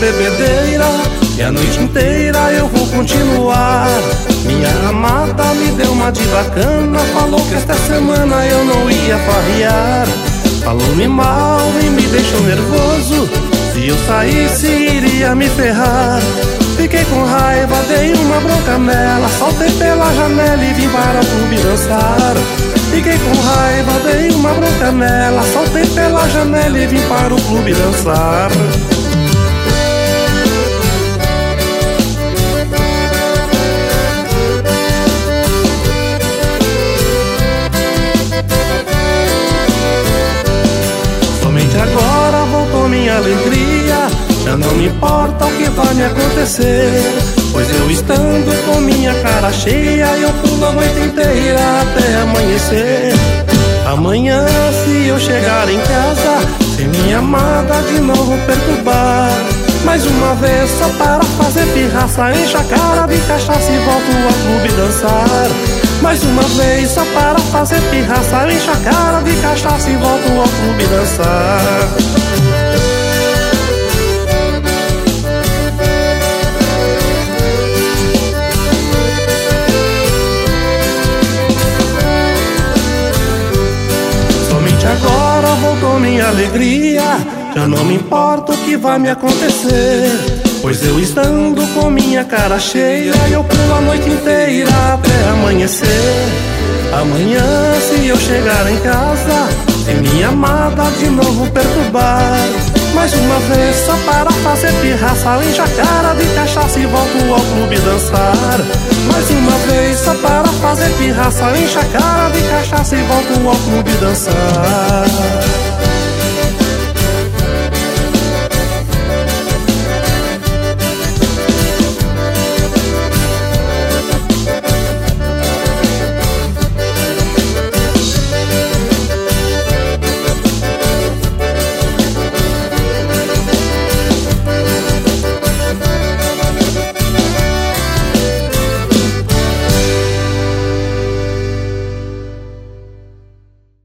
bebedeira e a noite inteira eu vou continuar. Minha amada me deu uma de bacana, falou que esta semana eu não ia farrear. Falou-me mal e me deixou nervoso, se eu saísse iria me ferrar. Fiquei com raiva, dei uma bronca nela, saltei pela janela e vim para o clube dançar. Fiquei com raiva, dei uma bronca nela, saltei pela janela e vim para o clube dançar. Somente agora voltou minha alegria, já não me importa o que vai me acontecer, pois eu estando com minha cara cheia eu pulo a noite inteira até amanhecer. Amanhã se eu chegar em casa sem minha amada de novo perturbar, mais uma vez só para fazer pirraça, enche a cara de cachaça e volto ao clube dançar. Mais uma vez só para fazer pirraça, enche a cara de cachaça e volto ao clube dançar. Agora voltou minha alegria, já não me importa o que vai me acontecer, pois eu estando com minha cara cheia eu pulo a noite inteira até amanhecer. Amanhã se eu chegar em casa sem minha amada de novo perturbar, mais uma vez só para fazer pirraça, enche a cara de cachaça e volto ao clube dançar. Mais uma vez só para fazer pirraça, enche a cara de cachaça e volto ao clube dançar.